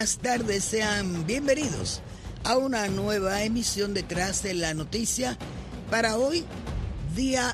Buenas tardes, sean bienvenidos a una nueva emisión de Tras de la Noticia para hoy, día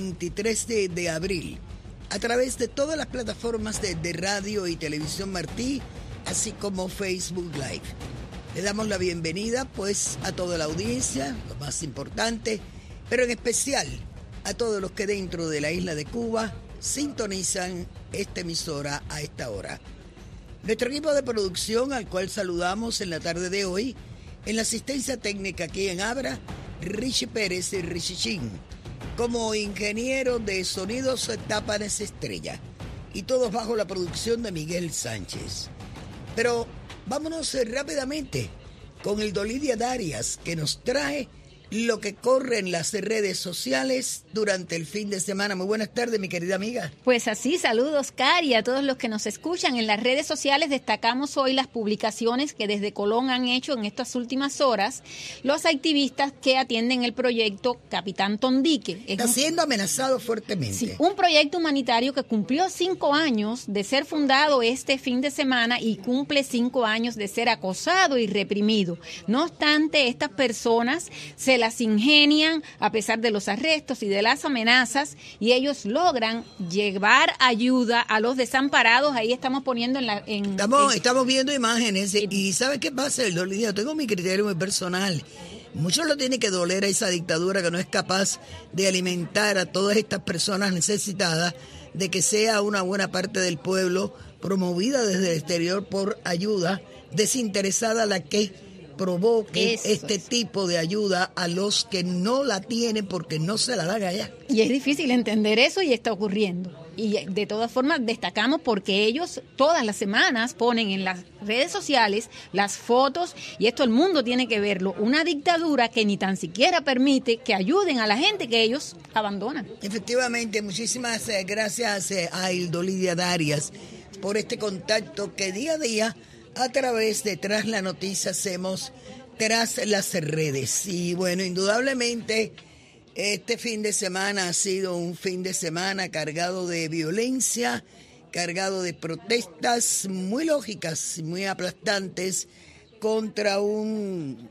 23 de abril, a través de todas las plataformas de radio y televisión Martí, así como Facebook Live. Le damos la bienvenida pues a toda la audiencia, lo más importante, pero en especial a todos los que dentro de la isla de Cuba sintonizan esta emisora a esta hora. Nuestro equipo de producción, al cual saludamos en la tarde de hoy, en la asistencia técnica aquí en Abra, Richie Pérez y Richie Chin. Como ingeniero de sonidos, Tápanes Estrella. Y todos bajo la producción de Miguel Sánchez. Pero vámonos rápidamente con el Dolidia Darias, que nos trae lo que corre en las redes sociales durante el fin de semana. Muy buenas tardes, mi querida amiga. Pues así, saludos, Cari, a todos los que nos escuchan. En las redes sociales destacamos hoy las publicaciones que desde Colón han hecho en estas últimas horas los activistas que atienden el proyecto Capitán Tondique. Está siendo amenazado fuertemente. Sí, un proyecto humanitario que cumplió 5 años de ser fundado este fin de semana y cumple 5 años de ser acosado y reprimido. No obstante, estas personas se las ingenian a pesar de los arrestos y de las amenazas, y ellos logran llevar ayuda a los desamparados. Ahí estamos poniendo estamos viendo imágenes y ¿sabe qué pasa? Yo tengo mi criterio muy personal. Muchos lo tiene que doler a esa dictadura que no es capaz de alimentar a todas estas personas necesitadas, de que sea una buena parte del pueblo promovida desde el exterior por ayuda desinteresada la que provoque este tipo de ayuda a los que no la tienen porque no se la dan allá. Y es difícil entender eso y está ocurriendo. Y de todas formas destacamos porque ellos todas las semanas ponen en las redes sociales las fotos, y esto el mundo tiene que verlo, una dictadura que ni tan siquiera permite que ayuden a la gente que ellos abandonan. Efectivamente, muchísimas gracias a Dolidia Darias por este contacto que día a día a través de Tras la Noticia hacemos tras las redes. Y bueno, indudablemente este fin de semana ha sido un fin de semana cargado de violencia, cargado de protestas muy lógicas, muy aplastantes contra un,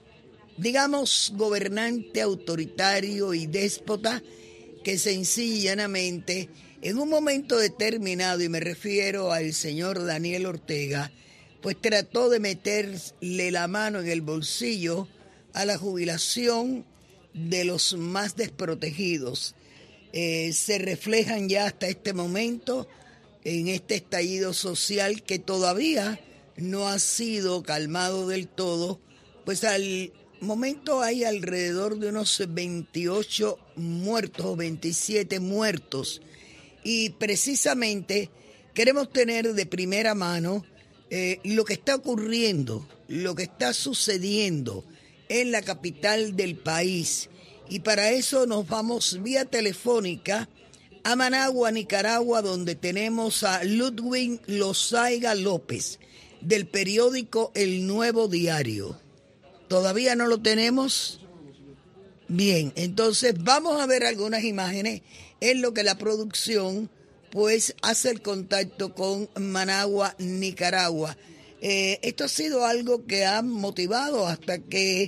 digamos, gobernante autoritario y déspota que sencilla y llanamente en un momento determinado, y me refiero al señor Daniel Ortega, pues trató de meterle la mano en el bolsillo a la jubilación de los más desprotegidos. Se reflejan ya hasta este momento en este estallido social que todavía no ha sido calmado del todo, pues al momento hay alrededor de unos 28 muertos o 27 muertos, y precisamente queremos tener de primera mano lo que está ocurriendo, lo que está sucediendo en la capital del país. Y para eso nos vamos vía telefónica a Managua, Nicaragua, donde tenemos a Ludwig Lozaiga López, del periódico El Nuevo Diario. ¿Todavía no lo tenemos? Bien, entonces vamos a ver algunas imágenes en lo que la producción pues hace el contacto con Managua, Nicaragua. Esto ha sido algo que ha motivado hasta que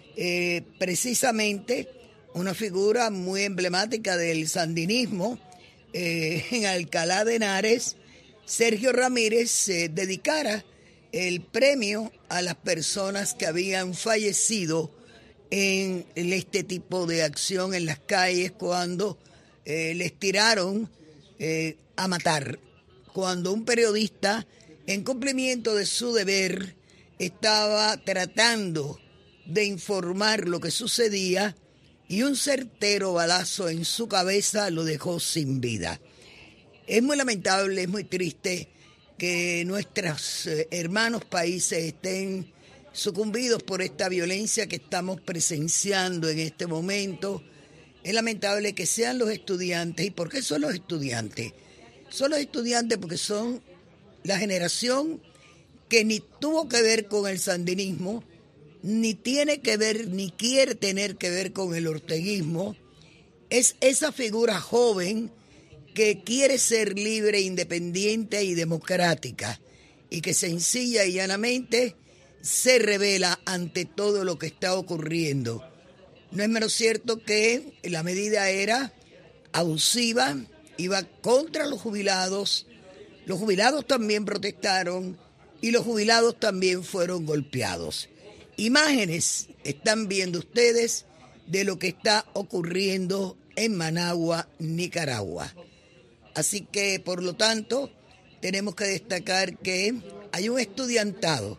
precisamente una figura muy emblemática del sandinismo en Alcalá de Henares, Sergio Ramírez, dedicara el premio a las personas que habían fallecido en este tipo de acción en las calles cuando les tiraron a matar, cuando un periodista, en cumplimiento de su deber, estaba tratando de informar lo que sucedía, y un certero balazo en su cabeza lo dejó sin vida. Es muy lamentable, es muy triste que nuestros hermanos países estén sucumbidos por esta violencia que estamos presenciando en este momento. Es lamentable que sean los estudiantes. ¿Y por qué son los estudiantes? Son los estudiantes porque son la generación que ni tuvo que ver con el sandinismo, ni tiene que ver, ni quiere tener que ver con el orteguismo. Es esa figura joven que quiere ser libre, independiente y democrática. y que sencilla y llanamente se revela ante todo lo que está ocurriendo. No es menos cierto que la medida era abusiva, iba contra los jubilados también protestaron y los jubilados también fueron golpeados. Imágenes están viendo ustedes de lo que está ocurriendo en Managua, Nicaragua. Así que, por lo tanto, tenemos que destacar que hay un estudiantado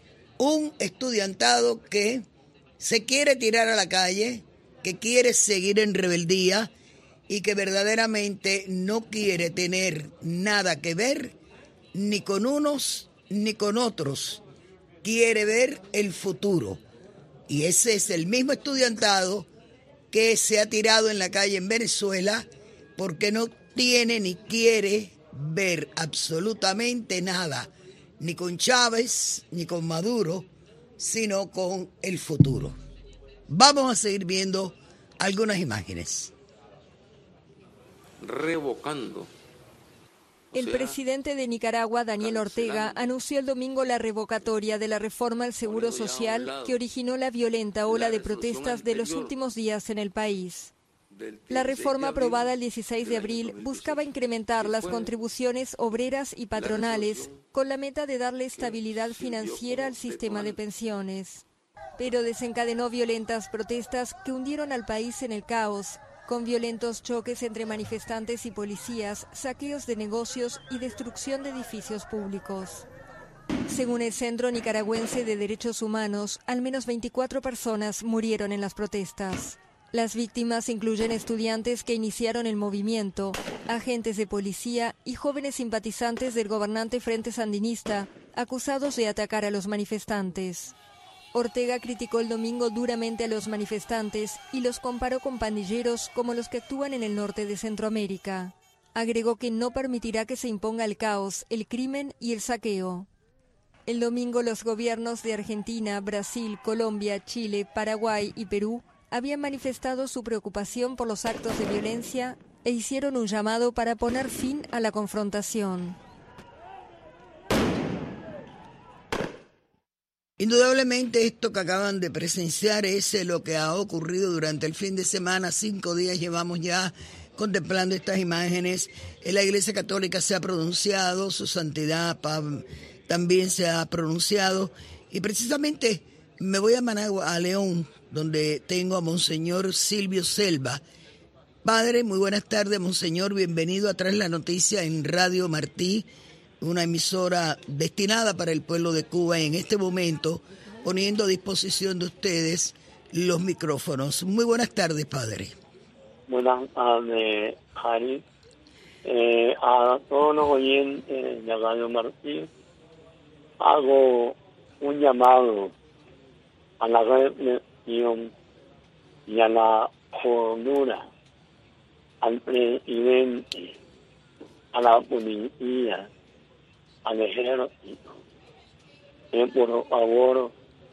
que se quiere tirar a la calle, que quiere seguir en rebeldía y que verdaderamente no quiere tener nada que ver ni con unos ni con otros. Quiere ver el futuro. Y ese es el mismo estudiantado que se ha tirado en la calle en Venezuela porque no tiene ni quiere ver absolutamente nada, ni con Chávez, ni con Maduro, sino con el futuro. Vamos a seguir viendo algunas imágenes. Revocando. El presidente de Nicaragua, Daniel Ortega, anunció el domingo la revocatoria de la reforma al Seguro Social que originó la violenta ola de protestas de los últimos días en el país. La reforma aprobada el 16 de abril buscaba incrementar las contribuciones obreras y patronales con la meta de darle estabilidad financiera al sistema de pensiones. Pero desencadenó violentas protestas que hundieron al país en el caos, con violentos choques entre manifestantes y policías, saqueos de negocios y destrucción de edificios públicos. Según el Centro Nicaragüense de Derechos Humanos, al menos 24 personas murieron en las protestas. Las víctimas incluyen estudiantes que iniciaron el movimiento, agentes de policía y jóvenes simpatizantes del gobernante Frente Sandinista, acusados de atacar a los manifestantes. Ortega criticó el domingo duramente a los manifestantes y los comparó con pandilleros como los que actúan en el norte de Centroamérica. Agregó que no permitirá que se imponga el caos, el crimen y el saqueo. El domingo los gobiernos de Argentina, Brasil, Colombia, Chile, Paraguay y Perú habían manifestado su preocupación por los actos de violencia e hicieron un llamado para poner fin a la confrontación. Indudablemente esto que acaban de presenciar es lo que ha ocurrido durante el fin de semana. 5 días llevamos ya contemplando estas imágenes. La Iglesia Católica se ha pronunciado, su santidad también se ha pronunciado. Y precisamente me voy a Managua, a León, donde tengo a Monseñor Silvio Selva. Padre, muy buenas tardes, Monseñor. Bienvenido a Tras la Noticia en Radio Martí, una emisora destinada para el pueblo de Cuba, en este momento poniendo a disposición de ustedes los micrófonos. Muy buenas tardes, Padre. Buenas tardes, Jari. A todos los oyentes de Radio Martí, hago un llamado a la reflexión y a la cordura, al presidente, a la policía, al ejército, que por favor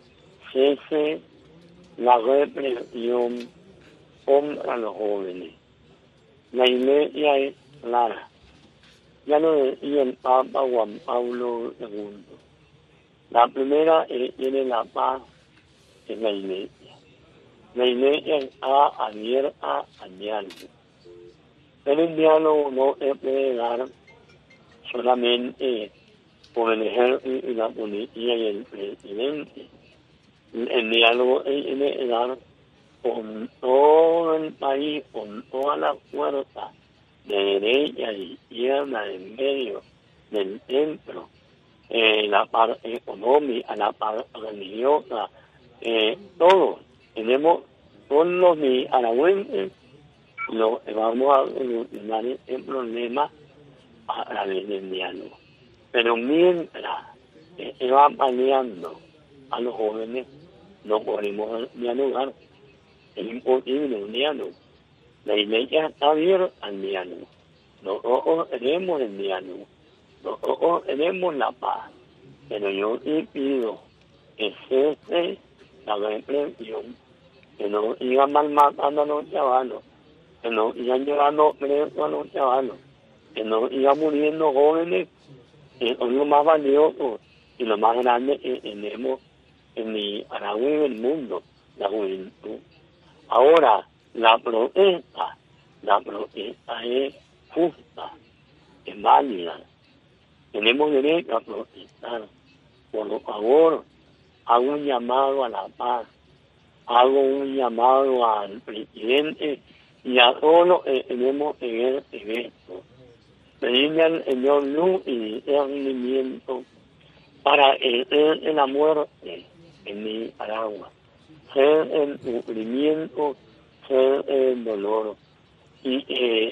cese la represión contra los jóvenes. La iglesia es clara. Ya lo decía el Papa Juan Pablo II. La primera tiene la paz en la iglesia. La iglesia está abierta al diálogo. Pero el diálogo no se puede dar solamente por el ejército y la policía y el presidente. El diálogo es dar con todo el país, con toda la fuerza de derecha, de izquierda, del medio, del centro, la parte económica, la parte religiosa, todos los nicaragüenses lo vamos a solucionar el problema a través del diálogo. Pero mientras se va paliando a los jóvenes, no podemos dialogar. Es imposible un diálogo. La iglesia está abierta al diálogo. Nosotros queremos el diálogo. Nosotros queremos la paz. Pero yo sí pido que cese la represión, que no sigan malmatando a los chavalos, que no sigan llevando presos a los chavalos, que no sigan muriendo jóvenes es lo más valioso y lo más grande que tenemos en Nicaragua y en el mundo, la juventud. Ahora, la protesta es justa, es válida. Tenemos derecho a protestar. Por favor, hago un llamado a la paz, hago un llamado al presidente y a todos los que tenemos en esto. Pedirle al Señor luz y rendimiento para en la muerte en Nicaragua, ser el sufrimiento, ser el dolor, y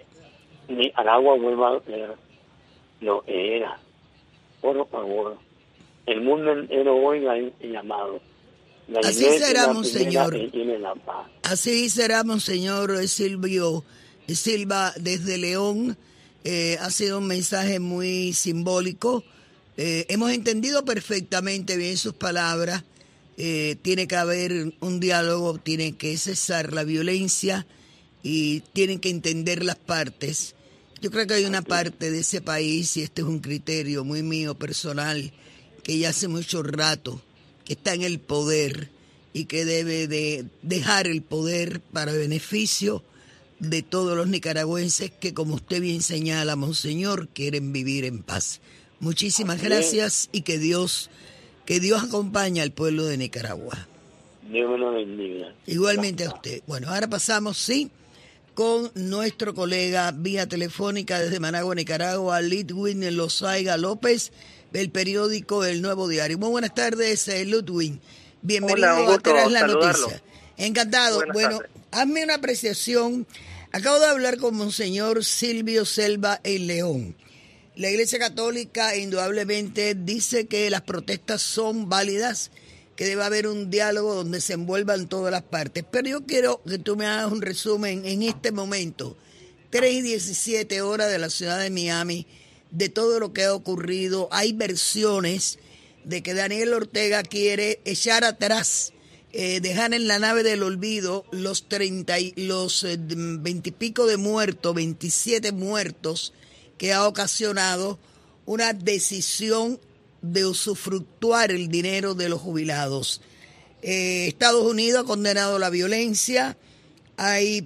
Nicaragua vuelva a ser lo que era. Por favor, el mundo entero oiga el llamado. La Así iglesia será, es la Monseñor. primera que tiene la paz. Así será, Monseñor Silvio Silva desde León. Ha sido un mensaje muy simbólico. Hemos entendido perfectamente bien sus palabras. Tiene que haber un diálogo, tiene que cesar la violencia y tienen que entender las partes. Yo creo que hay una parte de ese país, y este es un criterio muy mío personal, que ya hace mucho rato que está en el poder y que debe de dejar el poder para beneficio de todos los nicaragüenses que, como usted bien señala, Monseñor, quieren vivir en paz. Muchísimas gracias y que Dios acompañe al pueblo de Nicaragua. Dios lo bendiga. Igualmente a usted. Bueno, ahora pasamos, sí, con nuestro colega vía telefónica desde Managua, Nicaragua, Lidwin Lozaiga López, del periódico El Nuevo Diario. Muy buenas tardes, Ludwig. Bienvenido a Tras la Noticia. Encantado. Bueno, hazme una apreciación. Acabo de hablar con Monseñor Silvio Selva en León. La Iglesia Católica indudablemente dice que las protestas son válidas, que debe haber un diálogo donde se envuelvan todas las partes. Pero yo quiero que tú me hagas un resumen en este momento, 3:17 horas de la ciudad de Miami, de todo lo que ha ocurrido. Hay versiones de que Daniel Ortega quiere echar atrás, dejar en la nave del olvido los 20 y pico de muertos, 27 muertos que ha ocasionado una decisión de usufructuar el dinero de los jubilados. Estados Unidos ha condenado la violencia, hay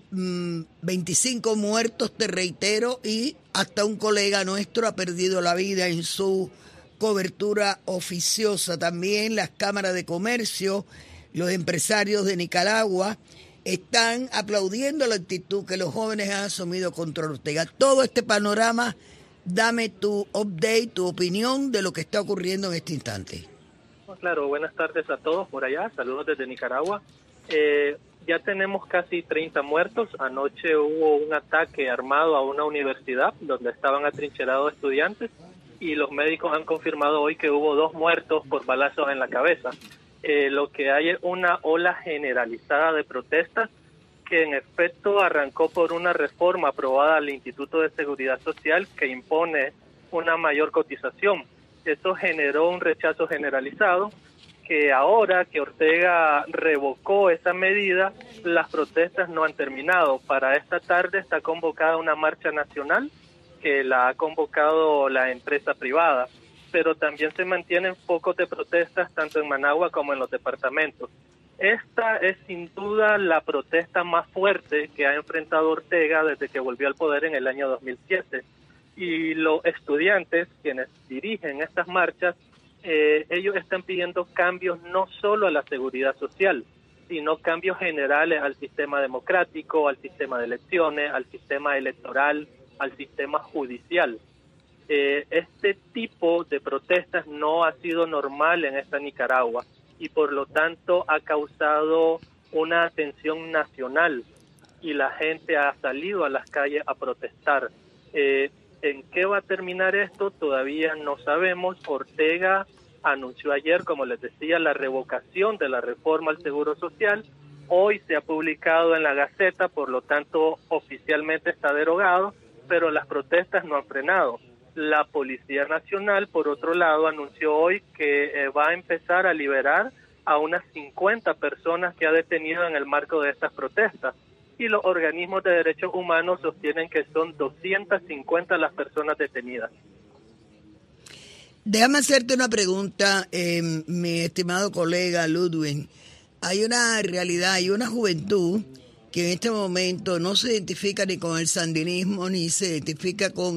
25 muertos, te reitero, y hasta un colega nuestro ha perdido la vida en su cobertura oficiosa. También las cámaras de comercio, los empresarios de Nicaragua están aplaudiendo la actitud que los jóvenes han asumido contra Ortega. Todo este panorama, dame tu update, tu opinión de lo que está ocurriendo en este instante. Claro, buenas tardes a todos por allá, saludos desde Nicaragua. Ya tenemos casi 30 muertos. Anoche hubo un ataque armado a una universidad donde estaban atrincherados estudiantes y los médicos han confirmado hoy que hubo 2 muertos por balazos en la cabeza. Lo que hay es una ola generalizada de protestas que en efecto arrancó por una reforma aprobada al Instituto de Seguridad Social que impone una mayor cotización. Eso generó un rechazo generalizado que ahora que Ortega revocó esa medida, las protestas no han terminado. Para esta tarde está convocada una marcha nacional que la ha convocado la empresa privada, pero también se mantienen focos de protestas tanto en Managua como en los departamentos. Esta es sin duda la protesta más fuerte que ha enfrentado Ortega desde que volvió al poder en el año 2007. Y los estudiantes, quienes dirigen estas marchas, ellos están pidiendo cambios no solo a la seguridad social, sino cambios generales al sistema democrático, al sistema de elecciones, al sistema electoral, al sistema judicial. Este tipo de protestas no ha sido normal en esta Nicaragua y por lo tanto ha causado una tensión nacional y la gente ha salido a las calles a protestar. ¿En qué va a terminar esto? Todavía no sabemos. Ortega anunció ayer, como les decía, la revocación de la reforma al Seguro Social. Hoy se ha publicado en la Gaceta, por lo tanto oficialmente está derogado, pero las protestas no han frenado. La Policía Nacional, por otro lado, anunció hoy que va a empezar a liberar a unas 50 personas que ha detenido en el marco de estas protestas. Y los organismos de derechos humanos sostienen que son 250 las personas detenidas. Déjame hacerte una pregunta, mi estimado colega Ludwig. Hay una realidad, hay una juventud que en este momento no se identifica ni con el sandinismo, ni se identifica con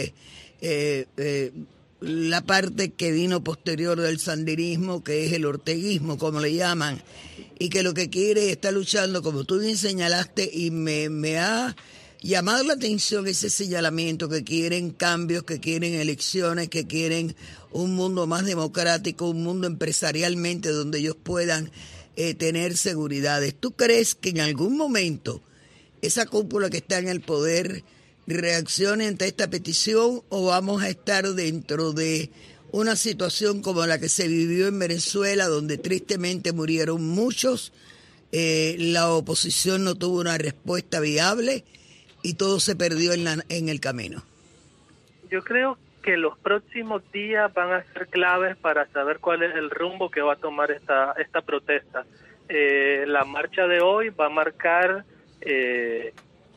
la parte que vino posterior del sandinismo, que es el orteguismo, como le llaman, y que lo que quiere está luchando, como tú bien señalaste, y me ha llamado la atención ese señalamiento, que quieren cambios, que quieren elecciones, que quieren un mundo más democrático, un mundo empresarialmente donde ellos puedan tener seguridades. ¿Tú crees que en algún momento esa cúpula que está en el poder reaccione ante esta petición, o vamos a estar dentro de una situación como la que se vivió en Venezuela, donde tristemente murieron muchos, la oposición no tuvo una respuesta viable y todo se perdió en el camino? Yo creo que los próximos días van a ser claves para saber cuál es el rumbo que va a tomar esta protesta. La marcha de hoy va a marcar qué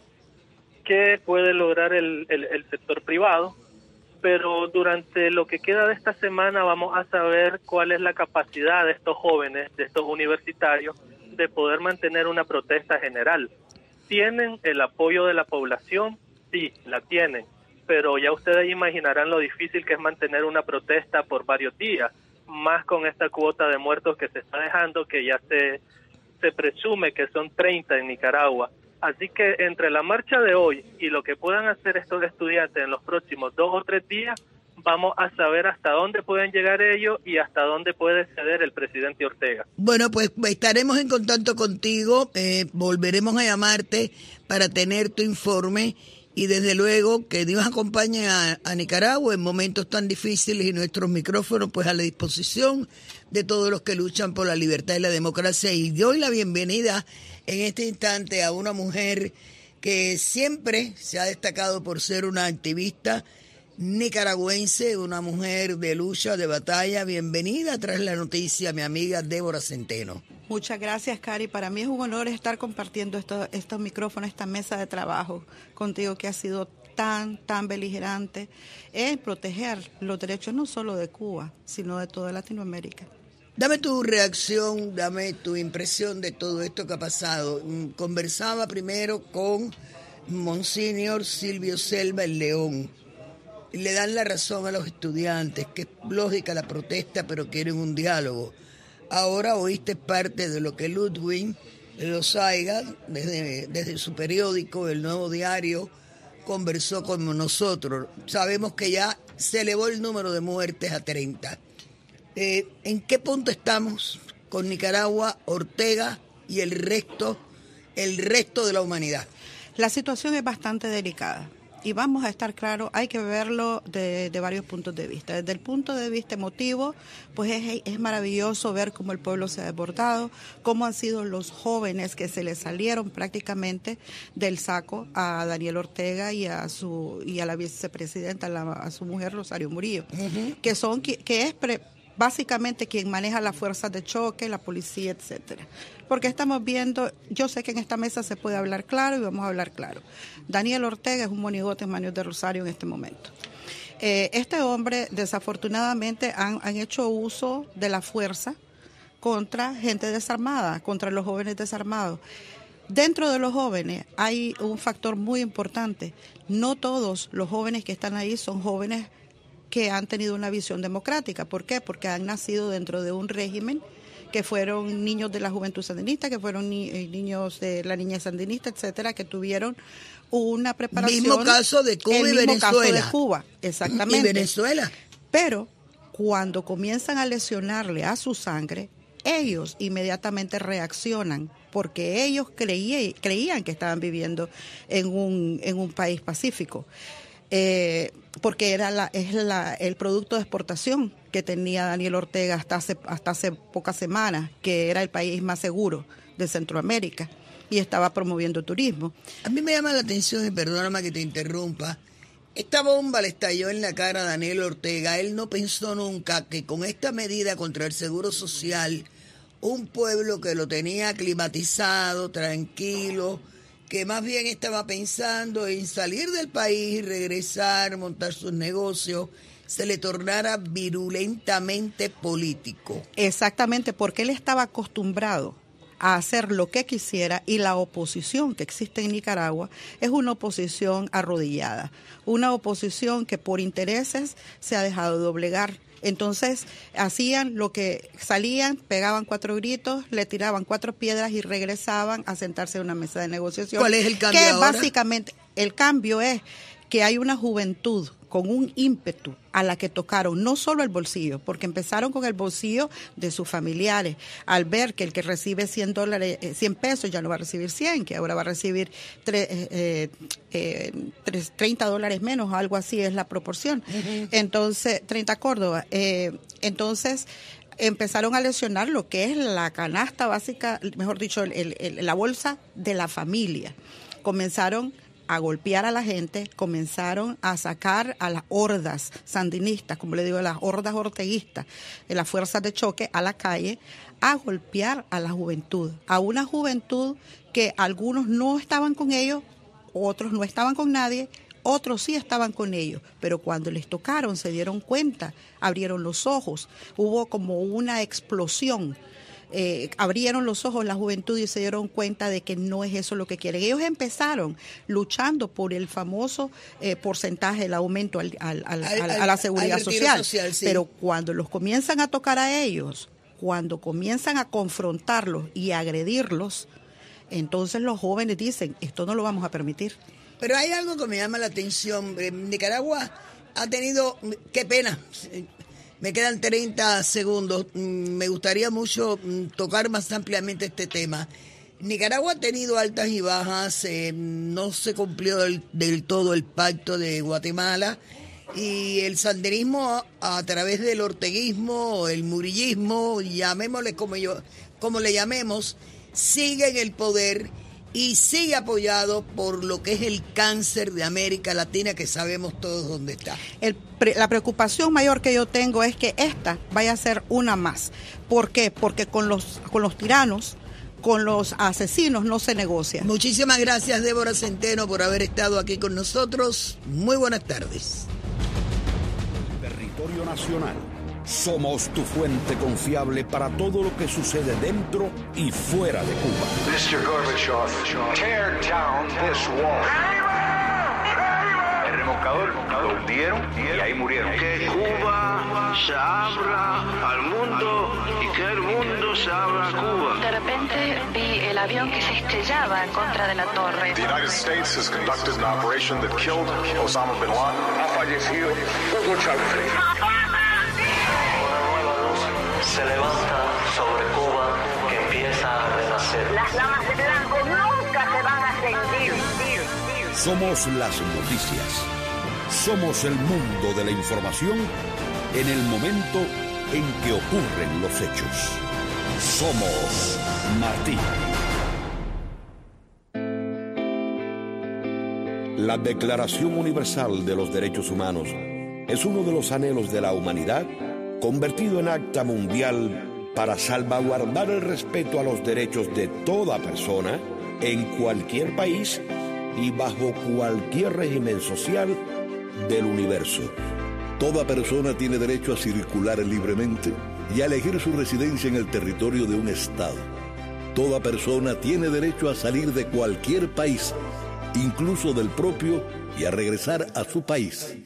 puede lograr el sector privado, pero durante lo que queda de esta semana vamos a saber cuál es la capacidad de estos jóvenes, de estos universitarios, de poder mantener una protesta general. ¿Tienen el apoyo de la población? Sí, la tienen, pero ya ustedes imaginarán lo difícil que es mantener una protesta por varios días, más con esta cuota de muertos que se está dejando, que ya se presume que son 30 en Nicaragua. Así que entre la marcha de hoy y lo que puedan hacer estos estudiantes en los próximos 2 o 3 días, vamos a saber hasta dónde pueden llegar ellos y hasta dónde puede ceder el presidente Ortega. Bueno, pues estaremos en contacto contigo, volveremos a llamarte para tener tu informe, y desde luego que Dios acompañe a Nicaragua en momentos tan difíciles, y nuestros micrófonos pues a la disposición de todos los que luchan por la libertad y la democracia. Y doy la bienvenida en este instante a una mujer que siempre se ha destacado por ser una activista nicaragüense, una mujer de lucha, de batalla. Bienvenida Tras la Noticia, mi amiga Débora Centeno. Muchas gracias, Cari. Para mí es un honor estar compartiendo estos micrófonos, esta mesa de trabajo contigo, que ha sido tan beligerante en proteger los derechos no solo de Cuba, sino de toda Latinoamérica. Dame tu reacción, dame tu impresión de todo esto que ha pasado. Conversaba primero con Monseñor Silvio Selva el León. Le dan la razón a los estudiantes, que es lógica la protesta, pero quieren un diálogo. Ahora oíste parte de lo que Ludwig Lozaiga, desde su periódico, El Nuevo Diario, conversó con nosotros. Sabemos que ya se elevó el número de muertes a 30. ¿En qué punto estamos con Nicaragua, Ortega y el resto de la humanidad? La situación es bastante delicada. Y vamos a estar claros, hay que verlo de varios puntos de vista. Desde el punto de vista emotivo, pues es maravilloso ver cómo el pueblo se ha desbordado, cómo han sido los jóvenes que se le salieron prácticamente del saco a Daniel Ortega y a la vicepresidenta, a su mujer Rosario Murillo, que es básicamente quien maneja las fuerzas de choque, la policía, etcétera. Porque estamos viendo, yo sé que en esta mesa se puede hablar claro y vamos a hablar claro. Daniel Ortega es un monigote en manos de Rosario en este momento. Este hombre, desafortunadamente, han hecho uso de la fuerza contra gente desarmada, contra los jóvenes desarmados. Dentro de los jóvenes hay un factor muy importante. No todos los jóvenes que están ahí son jóvenes que han tenido una visión democrática. ¿Por qué? Porque han nacido dentro de un régimen, que fueron niños de la juventud sandinista, que fueron niños de la niñez sandinista, etcétera, que tuvieron una preparación. Mismo caso de Cuba y Venezuela. El mismo caso de Cuba, exactamente. Y Venezuela. Pero cuando comienzan a lesionarle a su sangre, ellos inmediatamente reaccionan, porque ellos creían que estaban viviendo en un país pacífico. Porque era el producto de exportación que tenía Daniel Ortega hasta hace pocas semanas, que era el país más seguro de Centroamérica y estaba promoviendo turismo. A mí me llama la atención, y perdóname que te interrumpa, esta bomba le estalló en la cara a Daniel Ortega. Él no pensó nunca que con esta medida contra el Seguro Social, un pueblo que lo tenía aclimatizado, tranquilo, que más bien estaba pensando en salir del país, regresar, montar sus negocios, se le tornara virulentamente político. Exactamente, porque él estaba acostumbrado a hacer lo que quisiera, y la oposición que existe en Nicaragua es una oposición arrodillada, una oposición que por intereses se ha dejado doblegar. Entonces hacían lo que salían, pegaban 4 gritos, le tiraban 4 piedras y regresaban a sentarse en una mesa de negociación. ¿Cuál es el cambio que ahora? Básicamente el cambio es que hay una juventud con un ímpetu a la que tocaron no solo el bolsillo, porque empezaron con el bolsillo de sus familiares, al ver que el que recibe $100 ya no va a recibir 100, que ahora va a recibir $30 menos, algo así es la proporción. Uh-huh. Entonces, 30 Córdoba. Entonces, empezaron a lesionar lo que es la canasta básica, mejor dicho, la bolsa de la familia. Comenzaron a golpear a la gente, comenzaron a sacar a las hordas sandinistas, como le digo, a las hordas orteguistas, de las fuerzas de choque a la calle, a golpear a la juventud, a una juventud que algunos no estaban con ellos, otros no estaban con nadie, otros sí estaban con ellos, pero cuando les tocaron se dieron cuenta, abrieron los ojos, hubo como una explosión. Abrieron los ojos la juventud y se dieron cuenta de que no es eso lo que quieren. Ellos empezaron luchando por el famoso porcentaje del aumento a la seguridad social, sí. Pero cuando los comienzan a tocar a ellos, cuando comienzan a confrontarlos y a agredirlos, entonces los jóvenes dicen, esto no lo vamos a permitir. Pero hay algo que me llama la atención. Nicaragua ha tenido, qué pena, me quedan 30 segundos. Me gustaría mucho tocar más ampliamente este tema. Nicaragua ha tenido altas y bajas. No se cumplió del todo el pacto de Guatemala. Y el sandinismo, a través del orteguismo, el murillismo, llamémosle como le llamemos, sigue en el poder y sigue apoyado por lo que es el cáncer de América Latina, que sabemos todos dónde está. La preocupación mayor que yo tengo es que esta vaya a ser una más. ¿Por qué? Porque con los tiranos, con los asesinos no se negocia. Muchísimas gracias, Débora Centeno, por haber estado aquí con nosotros. Muy buenas tardes. Territorio Nacional. Somos tu fuente confiable para todo lo que sucede dentro y fuera de Cuba. Mr. Gorbachev, tear down this wall. El remolcador lo hundieron y ahí murieron. Que Cuba se abra al mundo y que el mundo se abra a Cuba. De repente vi el avión que se estrellaba en contra de la torre. The United States has conducted an operation that killed Osama bin Laden. Ha fallecido Hugo Chávez. Se levanta sobre Cuba que empieza a renacer. Las damas de blanco nunca se van a sentir. Somos las noticias. Somos el mundo de la información en el momento en que ocurren los hechos. Somos Martí. La Declaración Universal de los Derechos Humanos es uno de los anhelos de la humanidad, convertido en acta mundial para salvaguardar el respeto a los derechos de toda persona en cualquier país y bajo cualquier régimen social del universo. Toda persona tiene derecho a circular libremente y a elegir su residencia en el territorio de un estado. Toda persona tiene derecho a salir de cualquier país, incluso del propio, y a regresar a su país.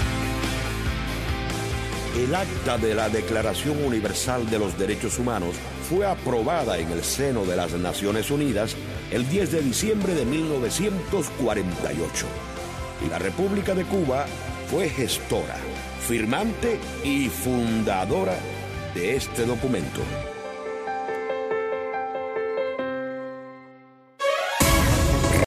El acta de la Declaración Universal de los Derechos Humanos fue aprobada en el seno de las Naciones Unidas el 10 de diciembre de 1948. Y la República de Cuba fue gestora, firmante y fundadora de este documento.